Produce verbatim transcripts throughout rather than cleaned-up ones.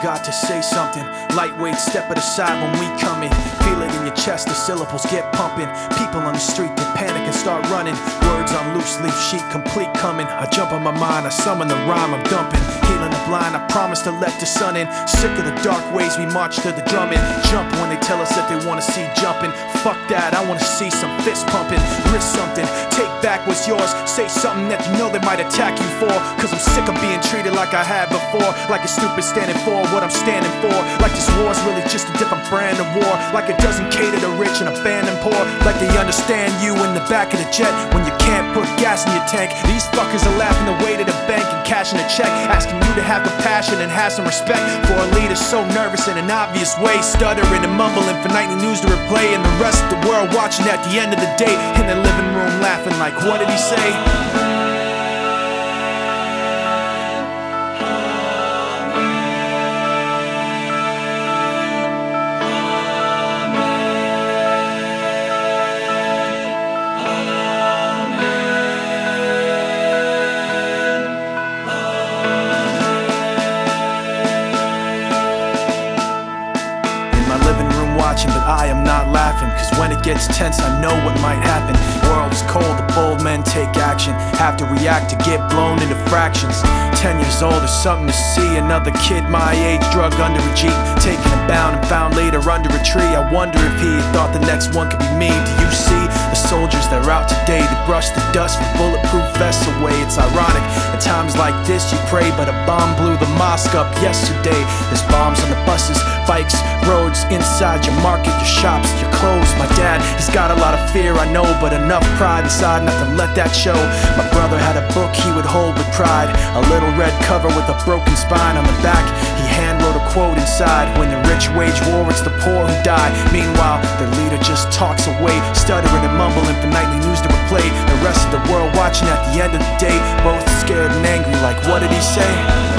got to say something. Lightweight, step it aside when we come in. Feel it in your chest, the syllables get pumping. People on the street, they panic and start running. Words on loose leaf sheet, complete coming. I jump on my mind, I summon the rhyme I'm dumping. Healing the blind, I promise to let the sun in. Sick of the dark ways, we march to the drumming. Jump when they tell us that they wanna see jumping. Fuck that, I wanna see some fist pumping. Risk something, take back what's yours. Say something that you know they might attack you for. Cause I'm sick of being treated like I have before. Like a stupid standing for what I'm standing for. Like this war's really just a different brand of war. Like it doesn't cater to rich and abandon poor. Like they understand you in the back of the jet when you can't put gas in your tank. These fuckers are laughing away to the bank and cashing a check, asking you to have compassion and have some respect for a leader so nervous in an obvious way, stuttering and mumbling for nightly news to replay, and the rest of the world watching at the end of the day in their living room laughing like, what did he say? But I am not laughing, cause when it gets tense I know what might happen. World is cold, the bold men take action, have to react to get blown into fractions. Ten years old is something to see, another kid my age drug under a jeep, taken and bound and found later under a tree. I wonder if he had thought the next one could be me. Do you see the soldiers that are out today to brush the dust from bulletproof vests away? It's ironic, at times like this you pray, but a bomb blew the mosque up yesterday. There's bombs on the buses, bikes, roads, inside your market, your shops, your clothes. My dad, he's got a lot of fear, I know, but enough pride inside not to let that show. My brother had a book he would hold with pride, a little red cover with a broken spine on the back. He hand wrote a quote inside, when the rich wage war, it's the poor who die. Meanwhile, their leader just talks away, stuttering and mumbling for nightly news to replay. The rest of the world watching at the end of the day, both scared and angry like, what did he say?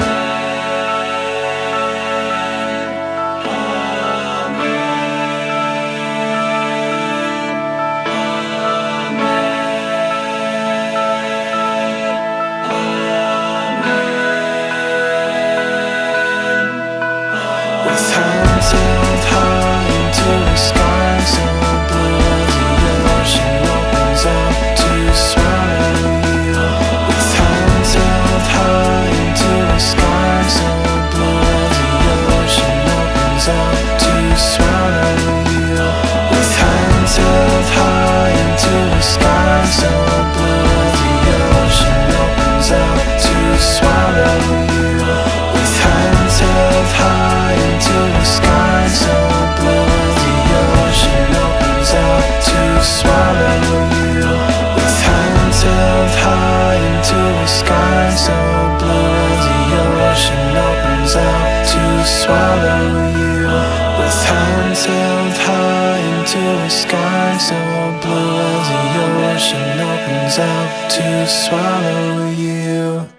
Hands held high into the sky so blue, the ocean opens up to swallow you. With hands held high into the sky so blue, the ocean opens up to swallow you. With hands held high into the sky so blue, the ocean opens up to swallow you. With hands held high into the sky so blue, the ocean opens up to swallow you. With hands held high into the sky so blue, the ocean opens up to swallow you. With hands held high into the sky so blue, the ocean opens up to swallow you.